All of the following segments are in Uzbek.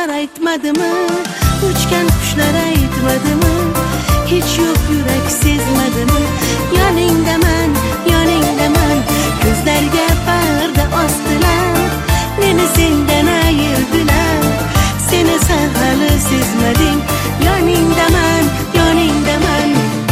suvlar aytmadimi, uchgan qushlar aytmadimi, hech yo'q yurak sezmadimi? Yoningdaman, yoningdaman, ko'zlarga parda ostilar, meni sendan ayirdilar, seni sen hali sezmading. Yoningdaman, yoningdaman.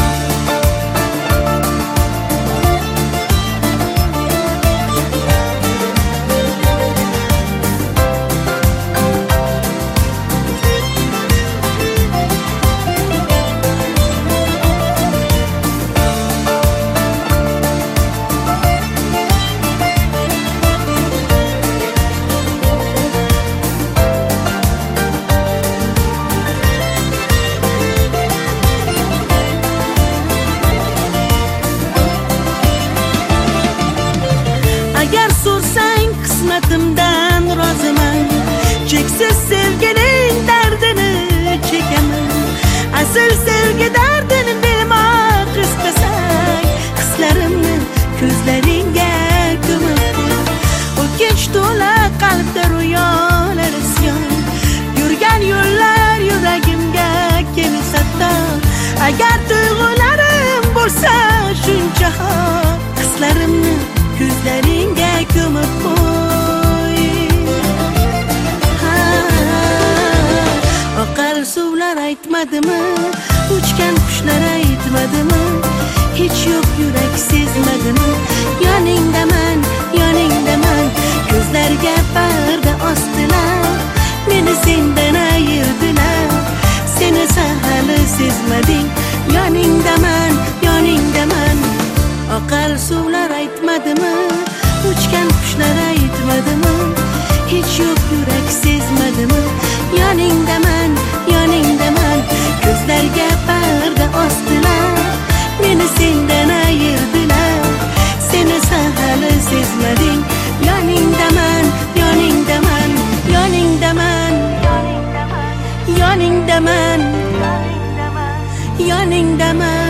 Agar so'rsang qismatimdan roziman, cheksiz sevgining dardini chekaman. Asl sevgi dardini bilmoq istasang, hislarimni ko'zlaringga ko'mib qo'y. O'kinch to'la qalbda ro'yolar isyon, yurgan yo'llar yuragimga kelsa tor. Agar tuyg'ularim bo'lsa shuncha xor, hislarimni ko'zlaringga ko'mib qo'y. Oqar suvlar aytmadimi, uchgan qushlar aytmadimi, hech yo'q yurak sezmadimi? Yoningdaman, yoningdaman, ko'zlarga parda ostilar, meni sendan ayirdilar, seni sen hali sezmading. Yoningdaman, yoningdaman. Oqar suvlar aytmadimi, uchgan qushlar aytmadimi, hech yo'q yurak sezmadimi? Yoningdaman, yoningdaman, ko'zlarga parda ostilar, meni sendan ayirdilar, seni sen hali sezmading. Yoningdaman, yoningdaman, yoningdaman, yoningdaman, yoningdaman.